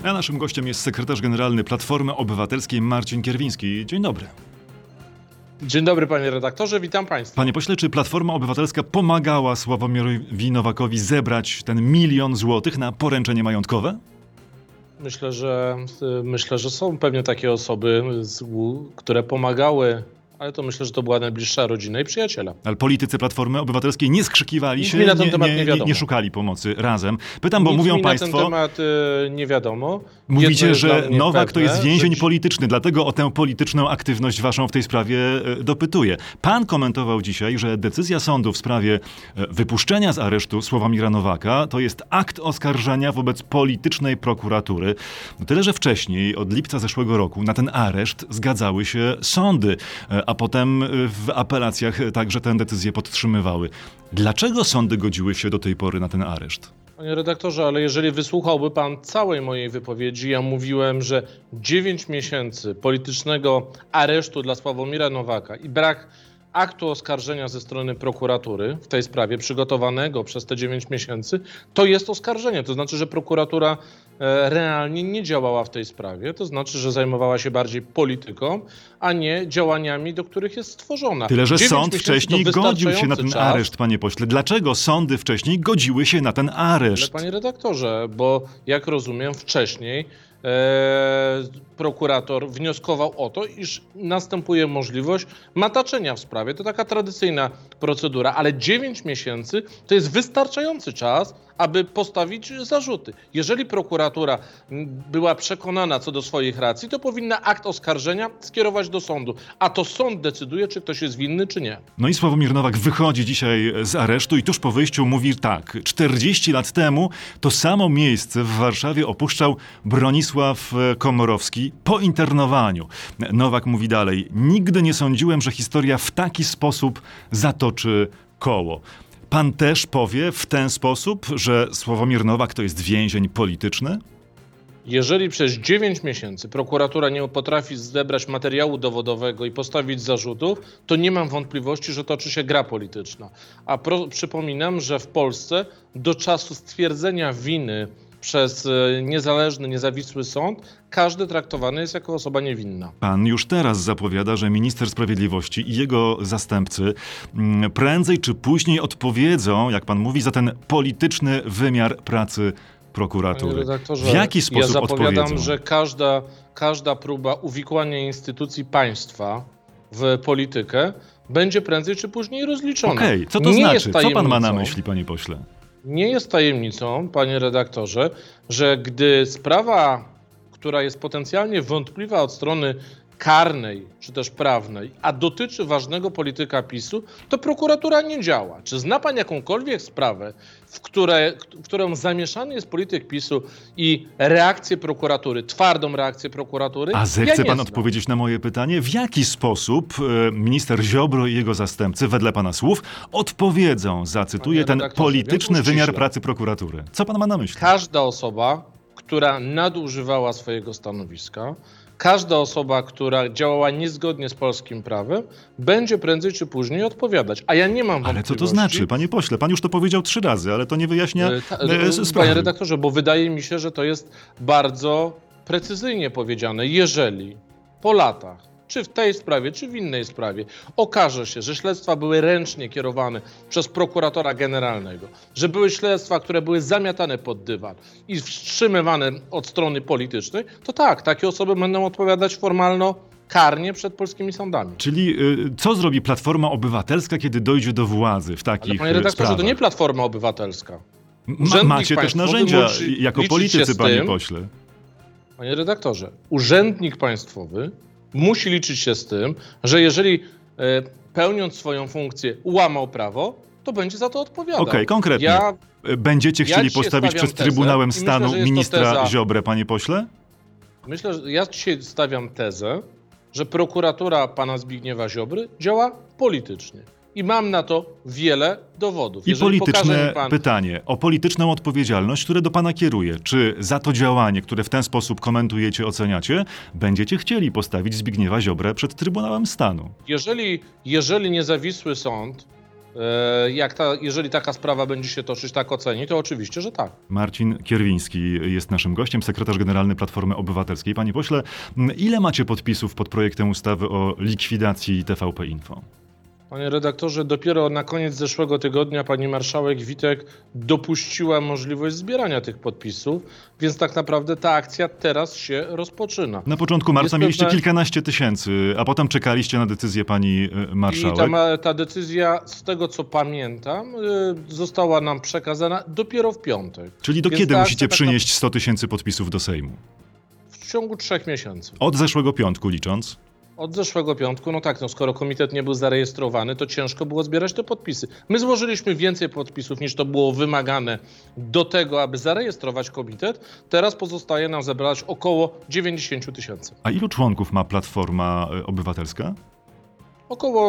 A naszym gościem jest sekretarz generalny Platformy Obywatelskiej Marcin Kierwiński. Dzień dobry. Dzień dobry, panie redaktorze, witam państwa. Panie pośle, czy Platforma Obywatelska pomagała Sławomirowi Nowakowi zebrać ten 1 000 000 złotych na poręczenie majątkowe? Myślę, że są pewnie takie osoby, które pomagały, ale to myślę, że to była najbliższa rodzina i przyjaciele. Ale politycy Platformy Obywatelskiej nie skrzykiwali się, mi na ten temat nie wiadomo. nie szukali pomocy razem. Pytam, bo Nic mówią mi państwo... na ten temat nie wiadomo. Mówicie, że Nowak pewne, to jest więzień polityczny, dlatego o tę polityczną aktywność waszą w tej sprawie dopytuję. Pan komentował dzisiaj, że decyzja sądu w sprawie wypuszczenia z aresztu Sławomira Nowaka to jest akt oskarżenia wobec politycznej prokuratury. Tyle, że wcześniej, od lipca zeszłego roku, na ten areszt zgadzały się sądy, a potem w apelacjach także tę decyzję podtrzymywały. Dlaczego sądy godziły się do tej pory na ten areszt? Panie redaktorze, ale jeżeli wysłuchałby pan całej mojej wypowiedzi, ja mówiłem, że 9 miesięcy politycznego aresztu dla Sławomira Nowaka i brak aktu oskarżenia ze strony prokuratury w tej sprawie przygotowanego przez te 9 miesięcy, to jest oskarżenie. To znaczy, że prokuratura realnie nie działała w tej sprawie. To znaczy, że zajmowała się bardziej polityką, a nie działaniami, do których jest stworzona. Tyle, że sąd wcześniej godził się na ten czas. areszt, panie pośle. Dlaczego sądy wcześniej godziły się na ten areszt? Ale panie redaktorze, bo jak rozumiem wcześniej prokurator wnioskował o to, iż następuje możliwość mataczenia w sprawie. To taka tradycyjna procedura, ale 9 miesięcy to jest wystarczający czas, aby postawić zarzuty. Jeżeli prokuratura była przekonana co do swoich racji, to powinna akt oskarżenia skierować do sądu, a to sąd decyduje, czy ktoś jest winny, czy nie. No i Sławomir Nowak wychodzi dzisiaj z aresztu i tuż po wyjściu mówi tak. 40 lat temu to samo miejsce w Warszawie opuszczał Bronisław Komorowski po internowaniu. Nowak mówi dalej. Nigdy nie sądziłem, że historia w taki sposób zatoczy koło. Pan też powie w ten sposób, że Sławomir Nowak to jest więzień polityczny? Jeżeli przez 9 miesięcy prokuratura nie potrafi zebrać materiału dowodowego i postawić zarzutów, to nie mam wątpliwości, że toczy się gra polityczna. A przypominam, że w Polsce do czasu stwierdzenia winy przez niezależny, niezawisły sąd, każdy traktowany jest jako osoba niewinna. Pan już teraz zapowiada, że minister sprawiedliwości i jego zastępcy prędzej czy później odpowiedzą, jak pan mówi, za ten polityczny wymiar pracy prokuratury. W jaki sposób odpowiedzą? Ja zapowiadam, że każda próba uwikłania instytucji państwa w politykę będzie prędzej czy później rozliczona. Okej, co to znaczy? Co pan ma na myśli, panie pośle? Nie jest tajemnicą, panie redaktorze, że gdy sprawa, która jest potencjalnie wątpliwa od strony karnej czy też prawnej, a dotyczy ważnego polityka PiS-u, to prokuratura nie działa. Czy zna pan jakąkolwiek sprawę, w którą zamieszany jest polityk PiS-u i reakcję prokuratury, twardą reakcję prokuratury? A zechce pan odpowiedzieć na moje pytanie? W jaki sposób minister Ziobro i jego zastępcy, wedle pana słów, odpowiedzą, zacytuję, ten polityczny wymiar pracy prokuratury? Co pan ma na myśli? Każda osoba, która nadużywała swojego stanowiska, każda osoba, która działała niezgodnie z polskim prawem, będzie prędzej czy później odpowiadać. A ja nie mam wątpliwości. Ale co to znaczy, panie pośle? Pan już to powiedział 3 razy, ale to nie wyjaśnia sprawy. Panie redaktorze, bo wydaje mi się, że to jest bardzo precyzyjnie powiedziane. Jeżeli po latach, czy w tej sprawie, czy w innej sprawie, okaże się, że śledztwa były ręcznie kierowane przez prokuratora generalnego, że były śledztwa, które były zamiatane pod dywan i wstrzymywane od strony politycznej, to tak, takie osoby będą odpowiadać formalno karnie przed polskimi sądami. Czyli co zrobi Platforma Obywatelska, kiedy dojdzie do władzy w takich sprawach? Panie redaktorze, to nie Platforma Obywatelska. Macie też narzędzia jako politycy, panie pośle. Panie redaktorze, urzędnik państwowy musi liczyć się z tym, że jeżeli pełniąc swoją funkcję łamał prawo, to będzie za to odpowiadał. Okej, konkretnie. Będziecie chcieli postawić przed Trybunałem Stanu ministra Ziobrę, panie pośle? Myślę, że ja dzisiaj stawiam tezę, że prokuratura pana Zbigniewa Ziobry działa politycznie. I mam na to wiele dowodów. I polityczne pytanie o polityczną odpowiedzialność, które do pana kieruje. Czy za to działanie, które w ten sposób komentujecie, oceniacie, będziecie chcieli postawić Zbigniewa Ziobrę przed Trybunałem Stanu? Jeżeli niezawisły sąd Jeżeli taka sprawa będzie się toczyć, tak oceni, to oczywiście, że tak. Marcin Kierwiński jest naszym gościem, sekretarz generalny Platformy Obywatelskiej. Panie pośle, ile macie podpisów pod projektem ustawy o likwidacji TVP Info? Panie redaktorze, dopiero na koniec zeszłego tygodnia pani marszałek Witek dopuściła możliwość zbierania tych podpisów, więc tak naprawdę ta akcja teraz się rozpoczyna. Na początku marca mieliście kilkanaście tysięcy, a potem czekaliście na decyzję pani marszałek. I ta decyzja, z tego co pamiętam, została nam przekazana dopiero w piątek. Czyli do kiedy musicie przynieść 100 tysięcy podpisów do Sejmu? W ciągu 3 miesięcy. Od zeszłego piątku licząc? Od zeszłego piątku, skoro komitet nie był zarejestrowany, to ciężko było zbierać te podpisy. My złożyliśmy więcej podpisów niż to było wymagane do tego, aby zarejestrować komitet. Teraz pozostaje nam zebrać około 90 tysięcy. A ilu członków ma Platforma Obywatelska? Około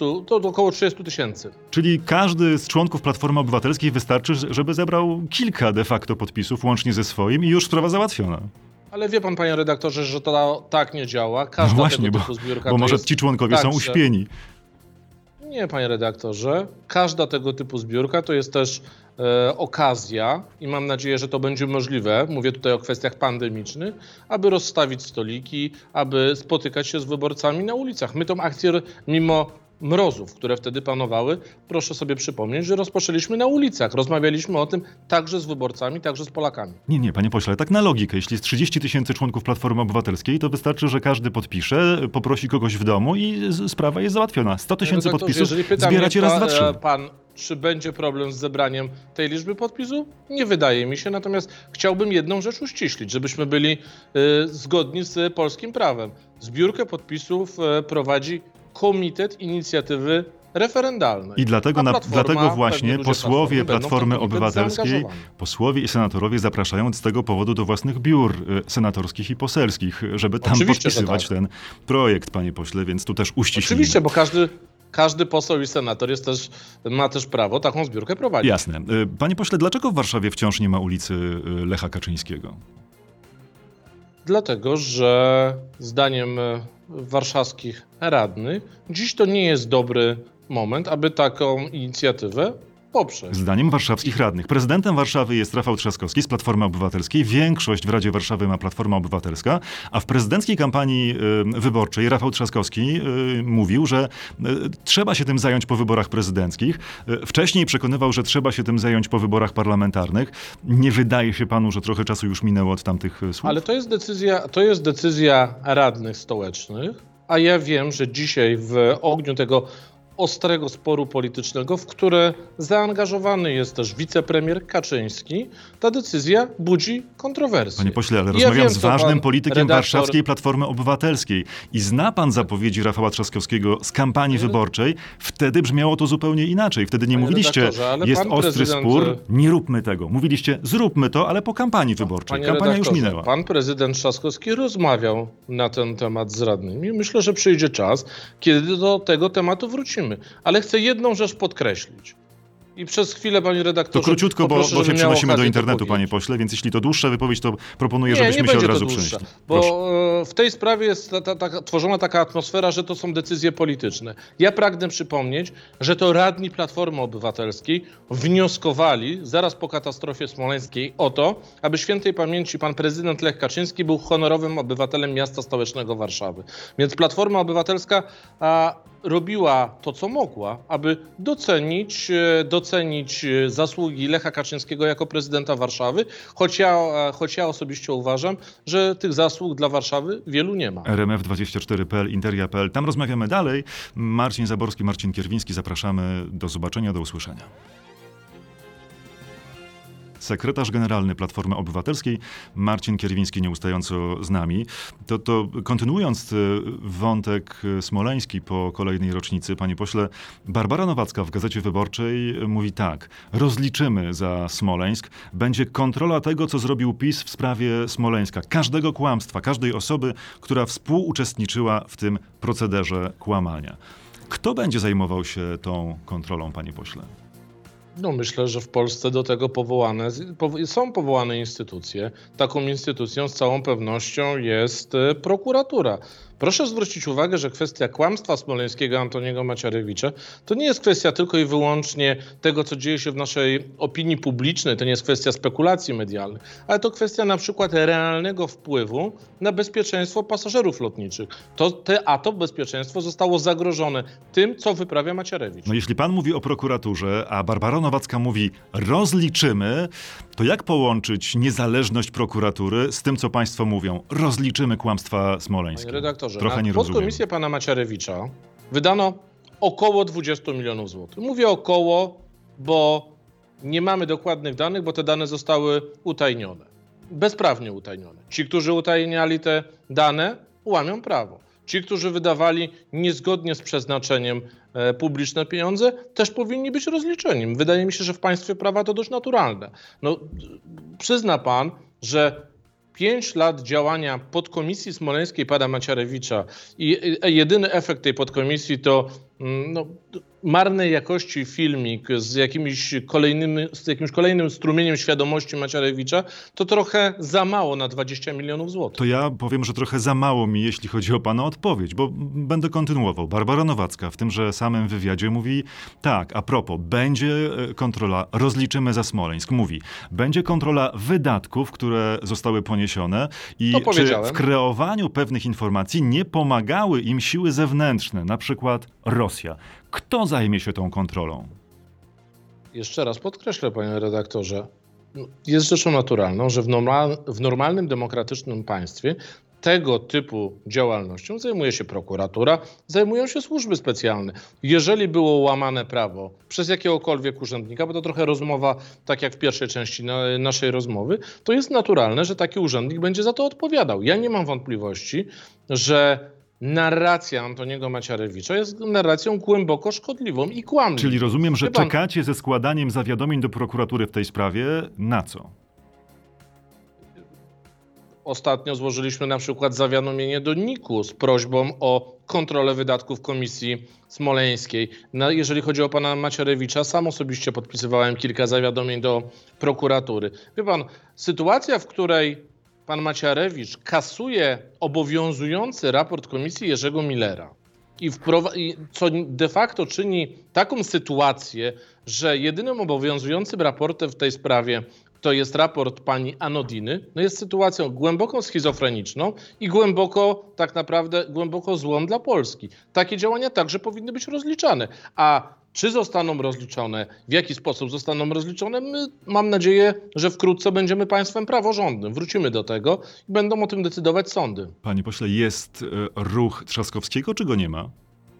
30 tysięcy. Czyli każdy z członków Platformy Obywatelskiej wystarczy, żeby zebrał kilka de facto podpisów łącznie ze swoim i już sprawa załatwiona. Ale wie pan, panie redaktorze, że to tak nie działa. Każda tego typu zbiórka bo może ci członkowie są uśpieni. Nie, panie redaktorze. Każda tego typu zbiórka to jest też okazja i mam nadzieję, że to będzie możliwe, mówię tutaj o kwestiach pandemicznych, aby rozstawić stoliki, aby spotykać się z wyborcami na ulicach. My tą akcję, mimo mrozów, które wtedy panowały, proszę sobie przypomnieć, że rozpoczęliśmy na ulicach. Rozmawialiśmy o tym także z wyborcami, także z Polakami. Nie, panie pośle, tak na logikę. Jeśli jest 30 tysięcy członków Platformy Obywatelskiej, to wystarczy, że każdy podpisze, poprosi kogoś w domu i sprawa jest załatwiona. 100 tysięcy podpisów zbieracie raz, dwa, trzy. Pan, czy będzie problem z zebraniem tej liczby podpisów? Nie wydaje mi się, natomiast chciałbym jedną rzecz uściślić, żebyśmy byli zgodni z polskim prawem. Zbiórkę podpisów prowadzi Komitet Inicjatywy Referendalnej. I dlatego właśnie posłowie Platformy Obywatelskiej, posłowie i senatorowie zapraszają z tego powodu do własnych biur senatorskich i poselskich, żeby tam podpisywać ten projekt, panie pośle, więc tu też uściślimy. Oczywiście, bo każdy poseł i senator ma też prawo taką zbiórkę prowadzić. Jasne. Panie pośle, dlaczego w Warszawie wciąż nie ma ulicy Lecha Kaczyńskiego? Dlatego, że zdaniem warszawskich radnych dziś to nie jest dobry moment, aby taką inicjatywę poprzeć. Zdaniem warszawskich radnych. Prezydentem Warszawy jest Rafał Trzaskowski z Platformy Obywatelskiej. Większość w Radzie Warszawy ma Platforma Obywatelska, a w prezydenckiej kampanii wyborczej Rafał Trzaskowski mówił, że trzeba się tym zająć po wyborach prezydenckich. Wcześniej przekonywał, że trzeba się tym zająć po wyborach parlamentarnych. Nie wydaje się panu, że trochę czasu już minęło od tamtych słów? Ale to jest decyzja radnych stołecznych, a ja wiem, że dzisiaj w ogniu tego ostrego sporu politycznego, w które zaangażowany jest też wicepremier Kaczyński, ta decyzja budzi kontrowersje. Panie pośle, ale rozmawiam z ważnym politykiem warszawskiej Platformy Obywatelskiej i zna pan zapowiedzi Rafała Trzaskowskiego z kampanii wyborczej. Wtedy brzmiało to zupełnie inaczej. Wtedy nie mówiliście, jest ostry spór, nie róbmy tego. Mówiliście, zróbmy to, ale po kampanii wyborczej. Kampania już minęła. Pan prezydent Trzaskowski rozmawiał na ten temat z radnymi. Myślę, że przyjdzie czas, kiedy do tego tematu wrócimy. Ale chcę jedną rzecz podkreślić. I przez chwilę, panie redaktorze... To króciutko, bo się przenosimy do internetu, panie pośle, więc jeśli to dłuższa wypowiedź, to proponuję, żebyśmy się od razu przenieśli. Bo w tej sprawie jest tworzona taka atmosfera, że to są decyzje polityczne. Ja pragnę przypomnieć, że to radni Platformy Obywatelskiej wnioskowali zaraz po katastrofie smoleńskiej o to, aby świętej pamięci pan prezydent Lech Kaczyński był honorowym obywatelem miasta stołecznego Warszawy. Więc Platforma Obywatelska robiła to, co mogła, aby docenić zasługi Lecha Kaczyńskiego jako prezydenta Warszawy, choć ja osobiście uważam, że tych zasług dla Warszawy wielu nie ma. RMF24.pl, Interia.pl. Tam rozmawiamy dalej. Marcin Zaborski, Marcin Kierwiński. Zapraszamy. Do zobaczenia, do usłyszenia. Sekretarz generalny Platformy Obywatelskiej, Marcin Kierwiński, nieustająco z nami. To kontynuując wątek smoleński po kolejnej rocznicy, panie pośle, Barbara Nowacka w Gazecie Wyborczej mówi tak: rozliczymy za Smoleńsk, będzie kontrola tego, co zrobił PiS w sprawie Smoleńska. Każdego kłamstwa, każdej osoby, która współuczestniczyła w tym procederze kłamania. Kto będzie zajmował się tą kontrolą, panie pośle? Myślę, że w Polsce do tego są powołane instytucje. Taką instytucją z całą pewnością jest prokuratura. Proszę zwrócić uwagę, że kwestia kłamstwa smoleńskiego Antoniego Macierewicza to nie jest kwestia tylko i wyłącznie tego, co dzieje się w naszej opinii publicznej, to nie jest kwestia spekulacji medialnych, ale to kwestia na przykład realnego wpływu na bezpieczeństwo pasażerów lotniczych. To bezpieczeństwo zostało zagrożone tym, co wyprawia Macierewicz. No jeśli pan mówi o prokuraturze, a Barbara Nowacka mówi rozliczymy, to jak połączyć niezależność prokuratury z tym, co państwo mówią? Rozliczymy kłamstwa smoleńskie. Panie redaktorze, Trochę nie na rozumiem. podkomisję pana Macierewicza wydano około 20 milionów złotych. Mówię około, bo nie mamy dokładnych danych, bo te dane zostały utajnione. Bezprawnie utajnione. Ci, którzy utajniali te dane, łamią prawo. Ci, którzy wydawali niezgodnie z przeznaczeniem publiczne pieniądze, też powinni być rozliczeni. Wydaje mi się, że w państwie prawa to dość naturalne. No, przyzna pan, że 5 lat działania podkomisji smoleńskiej pana Macierewicza i jedyny efekt tej podkomisji to marnej jakości filmik z jakimś kolejnym strumieniem świadomości Macierewicza, to trochę za mało na 20 milionów złotych. To ja powiem, że trochę za mało mi, jeśli chodzi o pana odpowiedź, bo będę kontynuował. Barbara Nowacka w tymże samym wywiadzie mówi tak, a propos, będzie kontrola, rozliczymy za Smoleńsk, mówi, będzie kontrola wydatków, które zostały poniesione i czy w kreowaniu pewnych informacji nie pomagały im siły zewnętrzne, na przykład Rosja. Kto zajmie się tą kontrolą? Jeszcze raz podkreślę, panie redaktorze, jest rzeczą naturalną, że w normalnym, demokratycznym państwie tego typu działalnością zajmuje się prokuratura, zajmują się służby specjalne. Jeżeli było łamane prawo przez jakiegokolwiek urzędnika, bo to trochę rozmowa, tak jak w pierwszej części naszej rozmowy, to jest naturalne, że taki urzędnik będzie za to odpowiadał. Ja nie mam wątpliwości, że narracja Antoniego Macierewicza jest narracją głęboko szkodliwą i kłamliwą. Czyli rozumiem, że czekacie ze składaniem zawiadomień do prokuratury w tej sprawie na co? Ostatnio złożyliśmy na przykład zawiadomienie do NIK-u z prośbą o kontrolę wydatków Komisji Smoleńskiej. Jeżeli chodzi o pana Macierewicza, sam osobiście podpisywałem kilka zawiadomień do prokuratury. Wie pan, sytuacja, w której pan Macierewicz kasuje obowiązujący raport Komisji Jerzego Millera i co de facto czyni taką sytuację, że jedynym obowiązującym raportem w tej sprawie to jest raport pani Anodiny, jest sytuacją głęboko schizofreniczną i tak naprawdę głęboko złą dla Polski. Takie działania także powinny być rozliczane. A czy zostaną rozliczone, w jaki sposób zostaną rozliczone, mam nadzieję, że wkrótce będziemy państwem praworządnym. Wrócimy do tego i będą o tym decydować sądy. Panie pośle, jest ruch Trzaskowskiego, czy go nie ma?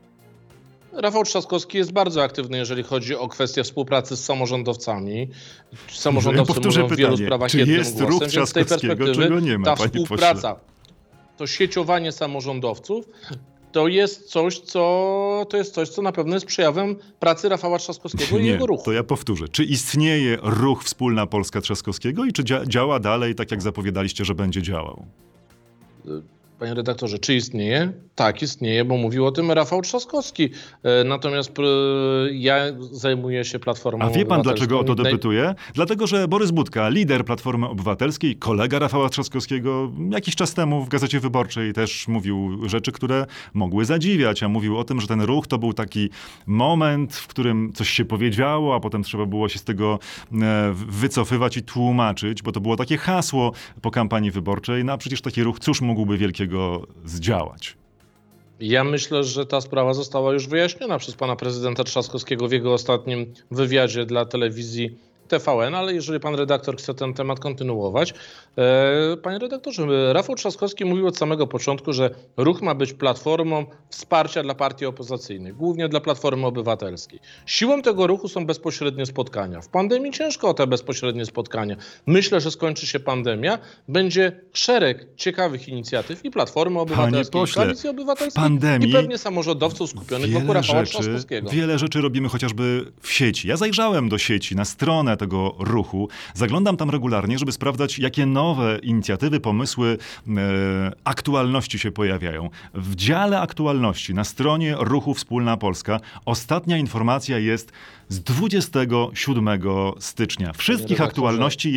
Rafał Trzaskowski jest bardzo aktywny, jeżeli chodzi o kwestię współpracy z samorządowcami. Samorządowcy mówią w wielu sprawach czy jednym jest głosem, ruch więc z tej perspektywy czy go nie ma, ta panie współpraca, pośle? to sieciowanie samorządowców, to jest coś, co na pewno jest przejawem pracy Rafała Trzaskowskiego i jego ruchu. To ja powtórzę. Czy istnieje ruch Wspólna Polska Trzaskowskiego i czy działa dalej tak, jak zapowiadaliście, że będzie działał? Panie redaktorze, czy istnieje? Tak, istnieje, bo mówił o tym Rafał Trzaskowski. Natomiast ja zajmuję się Platformą Obywatelską. A wie pan, Obywatelską. dlaczego o to dopytuję? Dlatego, że Borys Budka, lider Platformy Obywatelskiej, kolega Rafała Trzaskowskiego, jakiś czas temu w Gazecie Wyborczej też mówił rzeczy, które mogły zadziwiać, a mówił o tym, że ten ruch to był taki moment, w którym coś się powiedziało, a potem trzeba było się z tego wycofywać i tłumaczyć, bo to było takie hasło po kampanii wyborczej, a przecież taki ruch, cóż mógłby wielkiego zdziałać? Ja myślę, że ta sprawa została już wyjaśniona przez pana prezydenta Trzaskowskiego w jego ostatnim wywiadzie dla telewizji TVN, ale jeżeli pan redaktor chce ten temat kontynuować. Panie redaktorze, Rafał Trzaskowski mówił od samego początku, że ruch ma być platformą wsparcia dla partii opozycyjnych, głównie dla Platformy Obywatelskiej. Siłą tego ruchu są bezpośrednie spotkania. W pandemii ciężko o te bezpośrednie spotkania. Myślę, że skończy się pandemia, będzie szereg ciekawych inicjatyw i Platformy Obywatelskiej, i Koalicji Obywatelskiej i pewnie samorządowców skupionych wokół Rafała Trzaskowskiego. Wiele rzeczy robimy chociażby w sieci. Ja zajrzałem do sieci, na stronę tego ruchu. Zaglądam tam regularnie, żeby sprawdzać, jakie nowe inicjatywy, pomysły, aktualności się pojawiają. W dziale aktualności na stronie ruchu Wspólna Polska ostatnia informacja jest z 27 stycznia. Wszystkich aktualności jest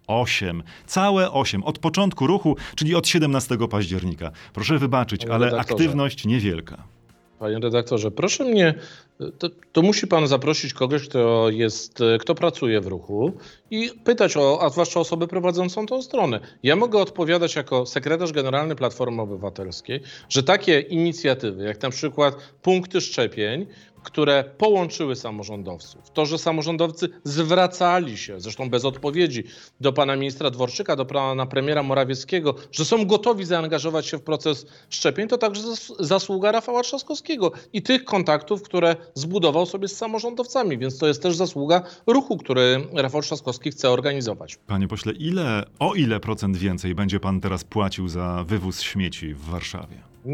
8. Całe 8. Od początku ruchu, czyli od 17 października. Proszę wybaczyć, Panie ale redaktorze. aktywność niewielka. Panie redaktorze, proszę mnie, to musi pan zaprosić kogoś, kto pracuje w ruchu i pytać a zwłaszcza osobę prowadzącą tą stronę. Ja mogę odpowiadać jako sekretarz generalny Platformy Obywatelskiej, że takie inicjatywy, jak na przykład punkty szczepień, które połączyły samorządowców. To, że samorządowcy zwracali się, zresztą bez odpowiedzi, do pana ministra Dworczyka, do pana premiera Morawieckiego, że są gotowi zaangażować się w proces szczepień, to także zasługa Rafała Trzaskowskiego i tych kontaktów, które zbudował sobie z samorządowcami. Więc to jest też zasługa ruchu, który Rafał Trzaskowski chce organizować. Panie pośle, o ile procent więcej będzie pan teraz płacił za wywóz śmieci w Warszawie?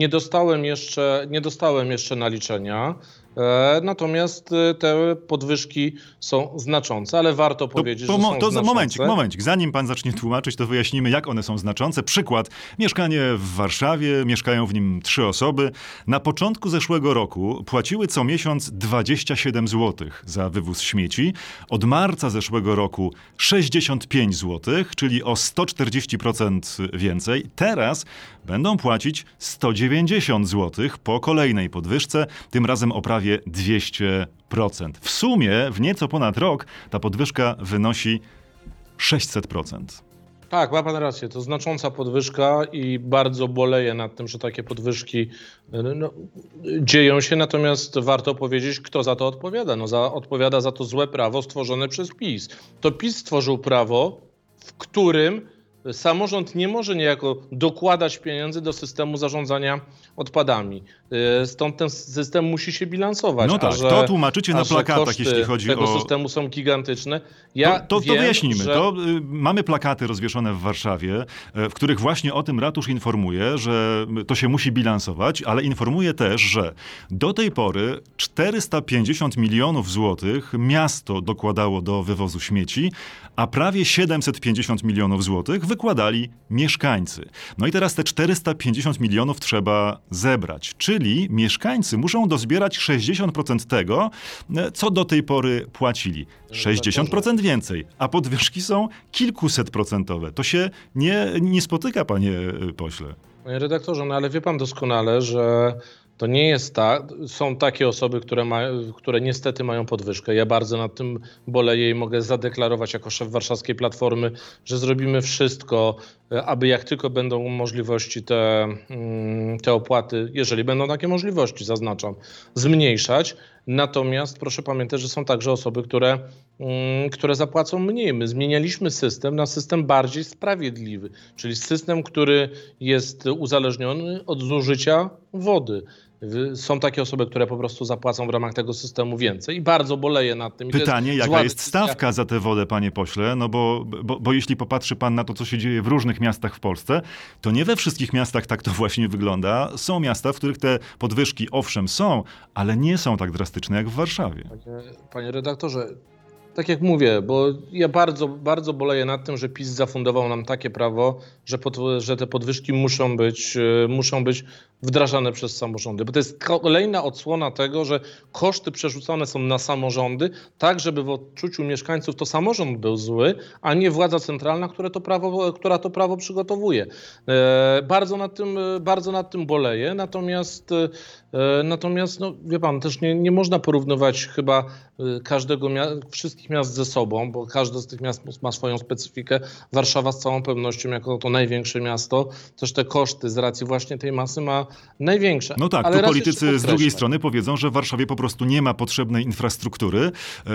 Nie dostałem jeszcze naliczenia, natomiast te podwyżki są znaczące, ale warto powiedzieć, że są znaczące. Momencik. Zanim pan zacznie tłumaczyć, to wyjaśnimy, jak one są znaczące. Przykład. Mieszkanie w Warszawie, mieszkają w nim 3 osoby. Na początku zeszłego roku płaciły co miesiąc 27 zł za wywóz śmieci. Od marca zeszłego roku 65 zł, czyli o 140% więcej. Teraz będą płacić 190 zł po kolejnej podwyżce, tym razem o prawie 200%. W sumie w nieco ponad rok ta podwyżka wynosi 600%. Tak, ma pan rację. To znacząca podwyżka i bardzo boleję nad tym, że takie podwyżki dzieją się. Natomiast warto powiedzieć, kto za to odpowiada. Odpowiada za to złe prawo stworzone przez PiS. To PiS stworzył prawo, w którym samorząd nie może niejako dokładać pieniędzy do systemu zarządzania odpadami. Stąd ten system musi się bilansować. No tak, to tłumaczycie na plakatach, koszty jeśli chodzi tego o... systemu są gigantyczne. To wyjaśnimy. Mamy plakaty rozwieszone w Warszawie, w których właśnie o tym ratusz informuje, że to się musi bilansować, ale informuje też, że do tej pory 450 milionów złotych miasto dokładało do wywozu śmieci, a prawie 750 milionów złotych wykładali mieszkańcy. No i teraz te 450 milionów trzeba zebrać, czyli mieszkańcy muszą dozbierać 60% tego, co do tej pory płacili. 60% więcej, a podwyżki są kilkusetprocentowe. To się nie spotyka, panie pośle. Panie redaktorze, ale wie pan doskonale, że to nie jest tak. Są takie osoby, które niestety mają podwyżkę. Ja bardzo nad tym boleję i mogę zadeklarować jako szef warszawskiej Platformy, że zrobimy wszystko, aby jak tylko będą możliwości te opłaty, jeżeli będą takie możliwości, zaznaczam, zmniejszać. Natomiast proszę pamiętać, że są także osoby, które zapłacą mniej. My zmienialiśmy system na system bardziej sprawiedliwy, czyli system, który jest uzależniony od zużycia wody. Są takie osoby, które po prostu zapłacą w ramach tego systemu więcej i bardzo boleję nad tym. Pytanie, jaka jest stawka za tę wodę, panie pośle? No bo jeśli popatrzy pan na to, co się dzieje w różnych miastach w Polsce, to nie we wszystkich miastach tak to właśnie wygląda. Są miasta, w których te podwyżki owszem są, ale nie są tak drastyczne jak w Warszawie. Panie redaktorze, tak jak mówię, bo ja bardzo, bardzo boleję nad tym, że PiS zafundował nam takie prawo, że te podwyżki muszą być wdrażane przez samorządy. Bo to jest kolejna odsłona tego, że koszty przerzucone są na samorządy, tak żeby w odczuciu mieszkańców to samorząd był zły, a nie władza centralna, która to prawo przygotowuje. Bardzo nad tym boleję, natomiast wie pan, też nie można porównywać chyba wszystkich miast ze sobą, bo każde z tych miast ma swoją specyfikę. Warszawa z całą pewnością jako to największe miasto, też te koszty z racji właśnie tej masy ma największe. No tak, ale tu politycy z drugiej strony powiedzą, że w Warszawie po prostu nie ma potrzebnej infrastruktury,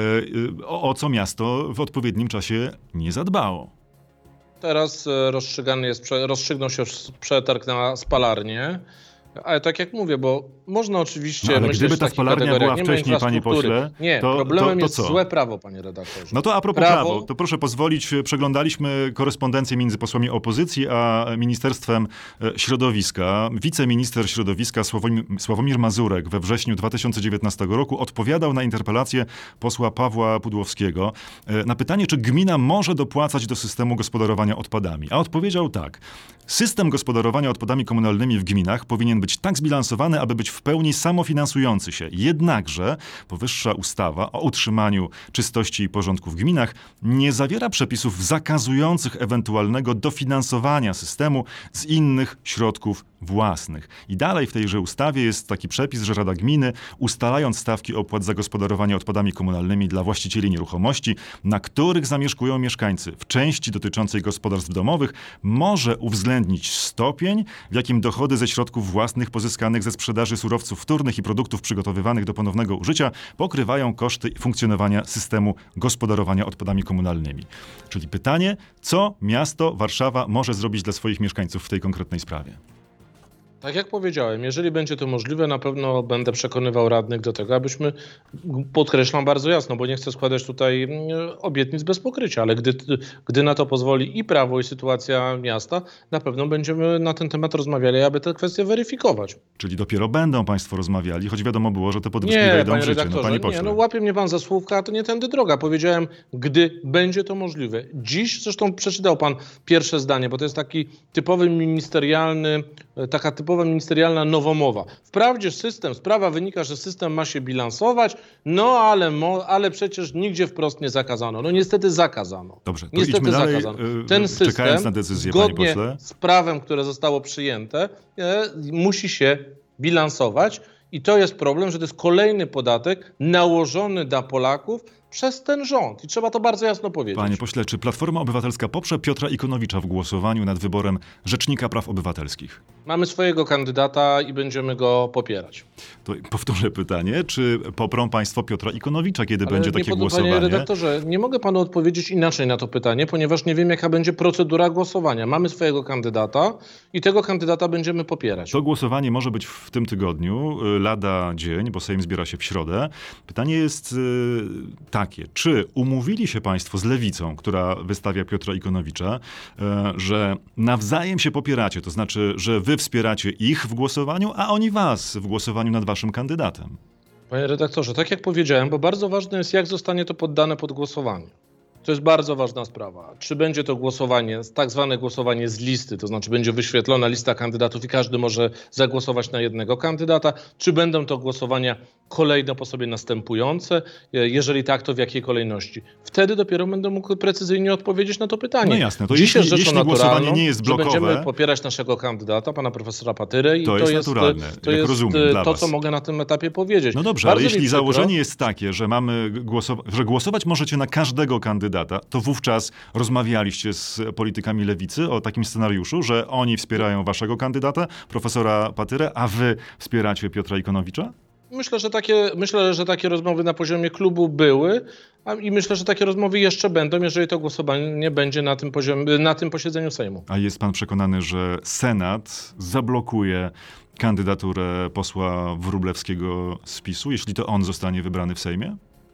o co miasto w odpowiednim czasie nie zadbało. Teraz rozstrzygnął się przetarg na spalarnię. Ale tak jak mówię, bo można oczywiście ale myśleć gdyby ta spalarnia była wcześniej, panie pośle, nie, problemem jest złe prawo, panie redaktorze. No to a propos prawo, to proszę pozwolić, przeglądaliśmy korespondencję między posłami opozycji a Ministerstwem Środowiska. Wiceminister środowiska Sławomir Mazurek we wrześniu 2019 roku odpowiadał na interpelację posła Pawła Pudłowskiego na pytanie, czy gmina może dopłacać do systemu gospodarowania odpadami. A odpowiedział tak. System gospodarowania odpadami komunalnymi w gminach powinien być tak zbilansowany, aby być w pełni samofinansujący się. Jednakże powyższa ustawa o utrzymaniu czystości i porządku w gminach nie zawiera przepisów zakazujących ewentualnego dofinansowania systemu z innych środków własnych. I dalej w tejże ustawie jest taki przepis, że Rada Gminy, ustalając stawki opłat za gospodarowanie odpadami komunalnymi dla właścicieli nieruchomości, na których zamieszkują mieszkańcy w części dotyczącej gospodarstw domowych, może uwzględnić stopień, w jakim dochody ze środków własnych pozyskanych ze sprzedaży surowców wtórnych i produktów przygotowywanych do ponownego użycia pokrywają koszty funkcjonowania systemu gospodarowania odpadami komunalnymi. Czyli pytanie, co miasto Warszawa może zrobić dla swoich mieszkańców w tej konkretnej sprawie? Tak jak powiedziałem, jeżeli będzie to możliwe, na pewno będę przekonywał radnych do tego, abyśmy, podkreślam bardzo jasno, bo nie chcę składać tutaj obietnic bez pokrycia, ale gdy na to pozwoli i prawo, i sytuacja miasta, na pewno będziemy na ten temat rozmawiali, aby tę kwestię weryfikować. Czyli dopiero będą państwo rozmawiali, choć wiadomo było, że te podwyżki Nie, wejdą panie w życie. redaktorze, Panie pośle. łapie mnie pan za słówka, a to nie tędy droga. Powiedziałem, gdy będzie to możliwe. Dziś, zresztą przeczytał pan pierwsze zdanie, bo to jest taki typowy ministerialny, taka typowa ministerialna nowomowa. Wprawdzie sprawa wynika, że system ma się bilansować, no ale przecież nigdzie wprost nie zakazano. No niestety zakazano. Dobrze, to niestety idźmy dalej, zakazano. Ten system, czekając na decyzję, panie zgodnie pośle. z prawem, które zostało przyjęte, musi się bilansować. I to jest problem, że to jest kolejny podatek nałożony na Polaków przez ten rząd. I trzeba to bardzo jasno powiedzieć. Panie pośle, czy Platforma Obywatelska poprze Piotra Ikonowicza w głosowaniu nad wyborem Rzecznika Praw Obywatelskich? Mamy swojego kandydata i będziemy go popierać. To powtórzę pytanie, czy poprą państwo Piotra Ikonowicza, kiedy będzie takie Panie głosowanie? redaktorze, nie mogę panu odpowiedzieć inaczej na to pytanie, ponieważ nie wiem, jaka będzie procedura głosowania. Mamy swojego kandydata i tego kandydata będziemy popierać. To głosowanie może być w tym tygodniu, lada dzień, bo Sejm zbiera się w środę. Pytanie jest takie, czy umówili się państwo z Lewicą, która wystawia Piotra Ikonowicza, że nawzajem się popieracie, to znaczy, że wy wspieracie ich w głosowaniu, a oni was w głosowaniu nad waszym kandydatem? Panie redaktorze, tak jak powiedziałem, bo bardzo ważne jest, jak zostanie to poddane pod głosowanie. To jest bardzo ważna sprawa. Czy będzie to głosowanie, tak zwane głosowanie z listy, to znaczy będzie wyświetlona lista kandydatów i każdy może zagłosować na jednego kandydata, czy będą to głosowania kolejno po sobie następujące? Jeżeli tak, to w jakiej kolejności? Wtedy dopiero będę mógł precyzyjnie odpowiedzieć na to pytanie. No jasne, to Dziś jest rzeczą jeśli głosowanie naturalną, nie jest blokowe, że będziemy popierać naszego kandydata, pana profesora Patyrę i to jest naturalne, to jak jest rozumiem, dla to, was. co mogę na tym etapie powiedzieć. No dobrze, Bardzo ale jeśli mi przykro, założenie jest takie, że że głosować możecie na każdego kandydata, to wówczas rozmawialiście z politykami lewicy o takim scenariuszu, że oni wspierają waszego kandydata, profesora Patyrę, a wy wspieracie Piotra Ikonowicza? Myślę, że takie rozmowy na poziomie klubu były i myślę, że takie rozmowy jeszcze będą, jeżeli to głosowanie będzie na tym posiedzeniu Sejmu. A jest pan przekonany, że Senat zablokuje kandydaturę posła Wróblewskiego z PiS-u, jeśli to on zostanie wybrany w Sejmie?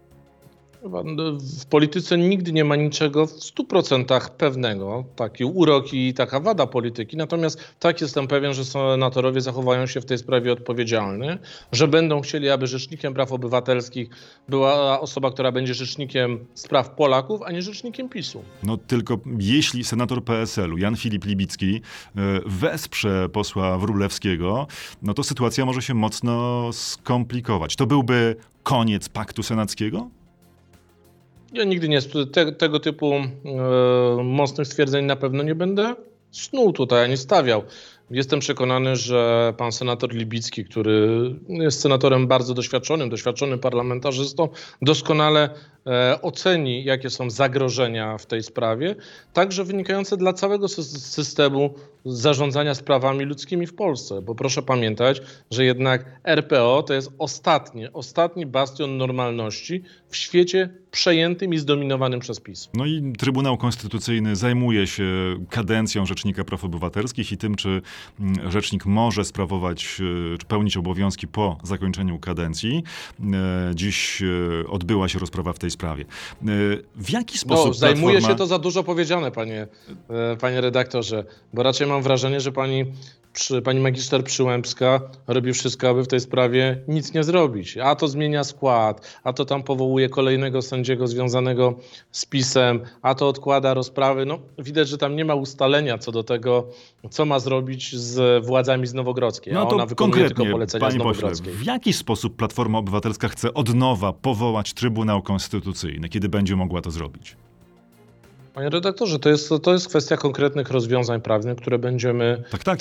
W polityce nigdy nie ma niczego w 100% pewnego, taki urok i taka wada polityki, natomiast tak jestem pewien, że senatorowie zachowają się w tej sprawie odpowiedzialnie, że będą chcieli, aby rzecznikiem praw obywatelskich była osoba, która będzie rzecznikiem spraw Polaków, a nie rzecznikiem PiS-u. No tylko jeśli senator PSL-u Jan Filip Libicki wesprze posła Wróblewskiego, no to sytuacja może się mocno skomplikować. To byłby koniec paktu senackiego? Ja nigdy tego typu mocnych stwierdzeń na pewno nie będę snuł tutaj, ani stawiał. Jestem przekonany, że pan senator Libicki, który jest senatorem bardzo doświadczonym parlamentarzystą, doskonale oceni, jakie są zagrożenia w tej sprawie, także wynikające dla całego systemu zarządzania sprawami ludzkimi w Polsce. Bo proszę pamiętać, że jednak RPO to jest ostatni bastion normalności w świecie przejętym i zdominowanym przez PiS. No i Trybunał Konstytucyjny zajmuje się kadencją Rzecznika Praw Obywatelskich i tym, czy rzecznik może sprawować czy pełnić obowiązki po zakończeniu kadencji. Dziś odbyła się rozprawa w tej sprawie. W jaki sposób zajmuje się to za dużo powiedziane, panie redaktorze, bo raczej mam wrażenie, że pani magister Przyłębska robi wszystko, aby w tej sprawie nic nie zrobić. A to zmienia skład, a to tam powołuje kolejnego sędziego związanego z PiS-em, a to odkłada rozprawy. No, widać, że tam nie ma ustalenia co do tego, co ma zrobić z władzami z Nowogrodzkiej. No a ona to wykonuje tylko polecenia panie z pośle, Nowogrodzkiej. w jaki sposób Platforma Obywatelska chce od nowa powołać Trybunał Konstytucyjny? Kiedy będzie mogła to zrobić? Panie redaktorze, to jest kwestia konkretnych rozwiązań prawnych, które będziemy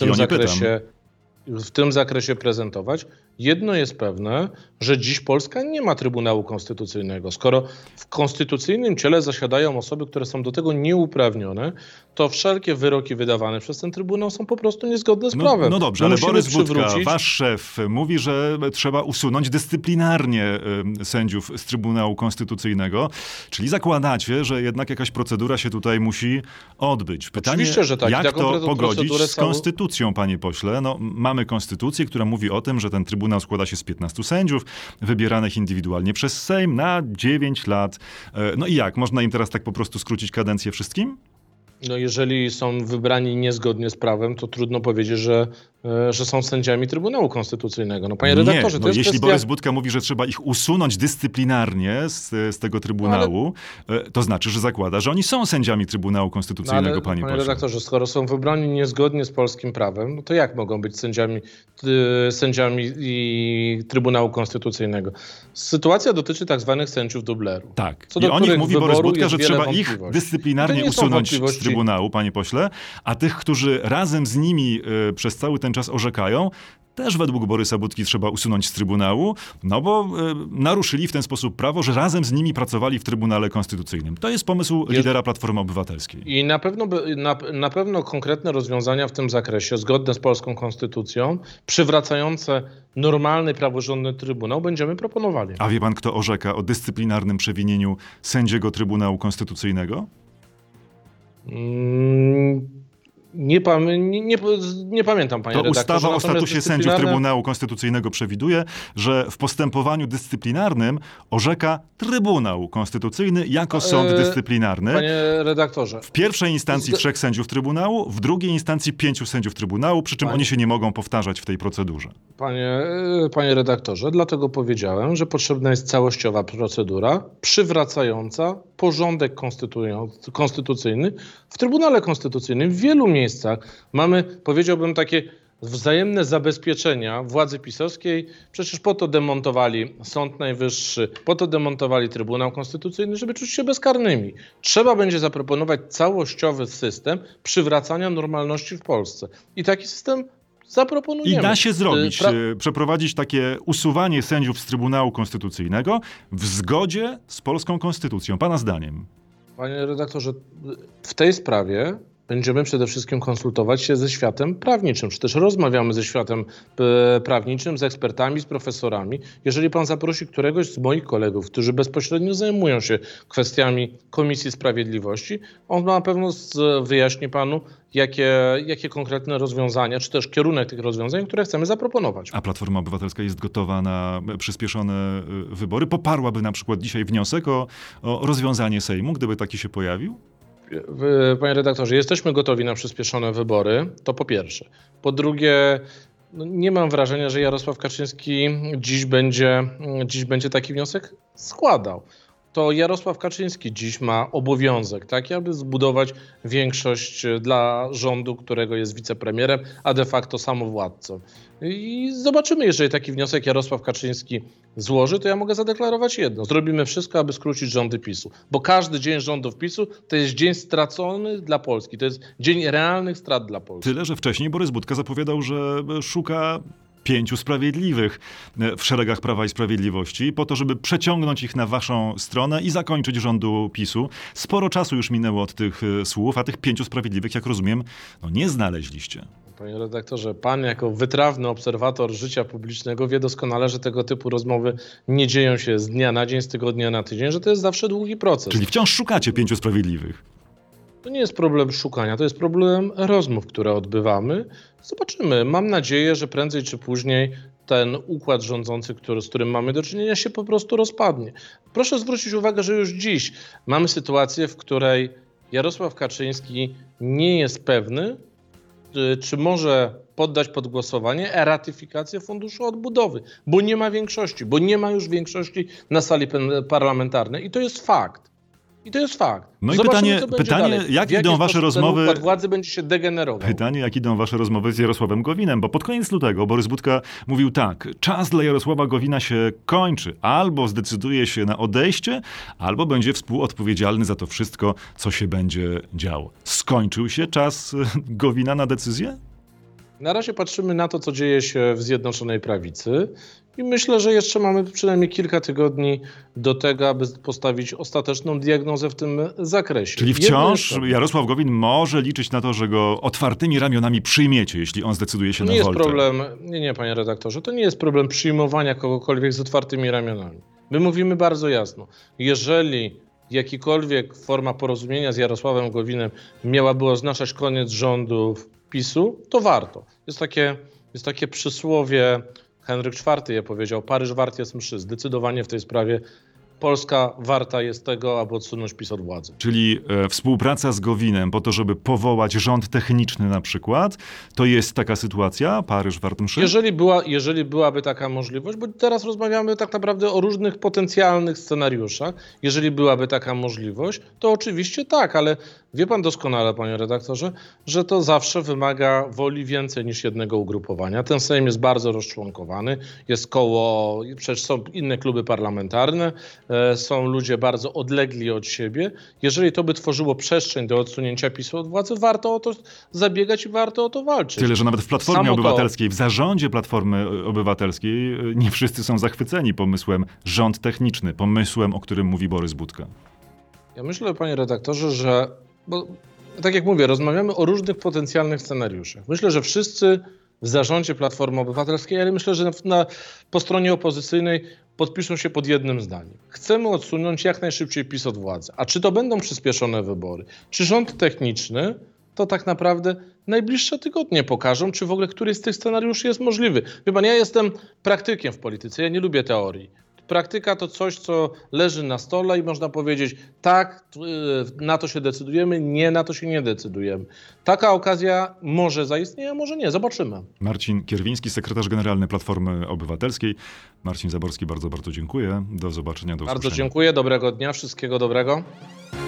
w tym zakresie prezentować. Jedno jest pewne, że dziś Polska nie ma Trybunału Konstytucyjnego. Skoro w konstytucyjnym ciele zasiadają osoby, które są do tego nieuprawnione, to wszelkie wyroki wydawane przez ten Trybunał są po prostu niezgodne z prawem. No dobrze, ale Borys Budka, wasz szef, mówi, że trzeba usunąć dyscyplinarnie sędziów z Trybunału Konstytucyjnego, czyli zakładacie, że jednak jakaś procedura się tutaj musi odbyć. Pytanie, oczywiście, że tak. Jak to pogodzić z konstytucją, panie pośle? No, mamy konstytucję, która mówi o tym, że ten Trybunał składa się z 15 sędziów, wybieranych indywidualnie przez Sejm na 9 lat. No i jak? Można im teraz tak po prostu skrócić kadencję wszystkim? No jeżeli są wybrani niezgodnie z prawem, to trudno powiedzieć, że są sędziami Trybunału Konstytucyjnego. No, panie redaktorze, to jest jeśli kwestia... Borys Budka mówi, że trzeba ich usunąć dyscyplinarnie z tego Trybunału, to znaczy, że zakłada, że oni są sędziami Trybunału Konstytucyjnego, panie pośle. Panie redaktorze, skoro są wybrani niezgodnie z polskim prawem, no to jak mogą być sędziami Trybunału Konstytucyjnego? Sytuacja dotyczy tak zwanych sędziów dublerów. Tak. I o nich mówi Borys Budka, że trzeba ich dyscyplinarnie usunąć z Trybunału, panie pośle, a tych, którzy razem z nimi przez cały ten czas orzekają, też według Borysa Budki trzeba usunąć z Trybunału, no bo naruszyli w ten sposób prawo, że razem z nimi pracowali w Trybunale Konstytucyjnym. To jest pomysł lidera Platformy Obywatelskiej. I na pewno konkretne rozwiązania w tym zakresie, zgodne z polską konstytucją, przywracające normalny, praworządny Trybunał, będziemy proponowali. A wie pan, kto orzeka o dyscyplinarnym przewinieniu sędziego Trybunału Konstytucyjnego? Nie pamiętam, panie redaktorze. Ustawa o statusie sędziów Trybunału Konstytucyjnego przewiduje, że w postępowaniu dyscyplinarnym orzeka Trybunał Konstytucyjny jako sąd dyscyplinarny. Panie redaktorze. W pierwszej instancji 3 sędziów Trybunału, w drugiej instancji 5 sędziów Trybunału, przy czym oni się nie mogą powtarzać w tej procedurze. Panie redaktorze, dlatego powiedziałem, że potrzebna jest całościowa procedura przywracająca porządek konstytucyjny w Trybunale Konstytucyjnym. W wielu miejscach mamy, powiedziałbym, takie wzajemne zabezpieczenia władzy pisowskiej. Przecież po to demontowali Sąd Najwyższy, po to demontowali Trybunał Konstytucyjny, żeby czuć się bezkarnymi. Trzeba będzie zaproponować całościowy system przywracania normalności w Polsce. I taki system zaproponujemy. I da się zrobić, przeprowadzić takie usuwanie sędziów z Trybunału Konstytucyjnego w zgodzie z polską konstytucją. Pana zdaniem? Panie redaktorze, w tej sprawie będziemy przede wszystkim konsultować się ze światem prawniczym, czy też rozmawiamy ze światem prawniczym, z ekspertami, z profesorami. Jeżeli pan zaprosi któregoś z moich kolegów, którzy bezpośrednio zajmują się kwestiami Komisji Sprawiedliwości, on na pewno wyjaśni panu, jakie konkretne rozwiązania, czy też kierunek tych rozwiązań, które chcemy zaproponować. A Platforma Obywatelska jest gotowa na przyspieszone wybory? Poparłaby na przykład dzisiaj wniosek o rozwiązanie Sejmu, gdyby taki się pojawił? Panie redaktorze, jesteśmy gotowi na przyspieszone wybory, to po pierwsze. Po drugie, nie mam wrażenia, że Jarosław Kaczyński dziś będzie taki wniosek składał. To Jarosław Kaczyński dziś ma obowiązek taki, aby zbudować większość dla rządu, którego jest wicepremierem, a de facto samowładcą. I zobaczymy, jeżeli taki wniosek Jarosław Kaczyński złoży, to ja mogę zadeklarować jedno. Zrobimy wszystko, aby skrócić rządy PiS-u. Bo każdy dzień rządów PiS-u to jest dzień stracony dla Polski. To jest dzień realnych strat dla Polski. Tyle, że wcześniej Borys Budka zapowiadał, że szuka 5 sprawiedliwych w szeregach Prawa i Sprawiedliwości po to, żeby przeciągnąć ich na waszą stronę i zakończyć rządu PiS-u. Sporo czasu już minęło od tych słów, a tych 5 sprawiedliwych, jak rozumiem, nie znaleźliście. Panie redaktorze, pan jako wytrawny obserwator życia publicznego wie doskonale, że tego typu rozmowy nie dzieją się z dnia na dzień, z tygodnia na tydzień, że to jest zawsze długi proces. Czyli wciąż szukacie 5 sprawiedliwych. To nie jest problem szukania, to jest problem rozmów, które odbywamy. Zobaczymy. Mam nadzieję, że prędzej czy później ten układ rządzący, z którym mamy do czynienia, się po prostu rozpadnie. Proszę zwrócić uwagę, że już dziś mamy sytuację, w której Jarosław Kaczyński nie jest pewny, czy może poddać pod głosowanie ratyfikację Funduszu Odbudowy, bo nie ma większości, bo nie ma już większości na sali parlamentarnej. I to jest fakt. No i Zobaczymy, pytanie, jak idą wasze rozmowy? Ten układ władzy będzie się degenerował. Pytanie, jak idą wasze rozmowy z Jarosławem Gowinem, bo pod koniec lutego Borys Budka mówił tak: czas dla Jarosława Gowina się kończy. Albo zdecyduje się na odejście, albo będzie współodpowiedzialny za to wszystko, co się będzie działo. Skończył się czas Gowina na decyzję? Na razie patrzymy na to, co dzieje się w Zjednoczonej Prawicy i myślę, że jeszcze mamy przynajmniej kilka tygodni do tego, aby postawić ostateczną diagnozę w tym zakresie. Czyli wciąż Jarosław Gowin może liczyć na to, że go otwartymi ramionami przyjmiecie, jeśli on zdecyduje się na woltę. Nie, panie redaktorze, to nie jest problem przyjmowania kogokolwiek z otwartymi ramionami. My mówimy bardzo jasno, jeżeli jakikolwiek forma porozumienia z Jarosławem Gowinem miałaby oznaczać koniec rządów PiS-u, to warto. Jest takie przysłowie, Henryk IV je powiedział, Paryż wart jest mszy. Zdecydowanie w tej sprawie Polska warta jest tego, aby odsunąć PiS od władzy. Czyli współpraca z Gowinem po to, żeby powołać rząd techniczny na przykład, to jest taka sytuacja, Paryż wart mszy? Jeżeli byłaby taka możliwość, bo teraz rozmawiamy tak naprawdę o różnych potencjalnych scenariuszach, jeżeli byłaby taka możliwość, to oczywiście tak, ale wie pan doskonale, panie redaktorze, że to zawsze wymaga woli więcej niż jednego ugrupowania. Ten Sejm jest bardzo rozczłonkowany, jest przecież są inne kluby parlamentarne, są ludzie bardzo odlegli od siebie. Jeżeli to by tworzyło przestrzeń do odsunięcia PiS-u od władzy, warto o to zabiegać i warto o to walczyć. Tyle, że nawet w Platformie Obywatelskiej, w zarządzie Platformy Obywatelskiej nie wszyscy są zachwyceni pomysłem rząd techniczny, pomysłem, o którym mówi Borys Budka. Ja myślę, panie redaktorze, bo tak jak mówię, rozmawiamy o różnych potencjalnych scenariuszach. Myślę, że wszyscy w zarządzie Platformy Obywatelskiej, ale myślę, że po stronie opozycyjnej podpiszą się pod jednym zdaniem. Chcemy odsunąć jak najszybciej PiS od władzy. A czy to będą przyspieszone wybory? Czy rząd techniczny? To tak naprawdę najbliższe tygodnie pokażą, czy w ogóle któryś z tych scenariuszy jest możliwy. Wie pan, ja jestem praktykiem w polityce, ja nie lubię teorii. Praktyka to coś, co leży na stole i można powiedzieć, tak, na to się decydujemy, nie, na to się nie decydujemy. Taka okazja może zaistnieje, a może nie. Zobaczymy. Marcin Kierwiński, sekretarz generalny Platformy Obywatelskiej. Marcin Zaborski, bardzo, bardzo dziękuję. Do zobaczenia, do usłyszenia. Bardzo dziękuję, dobrego dnia, wszystkiego dobrego.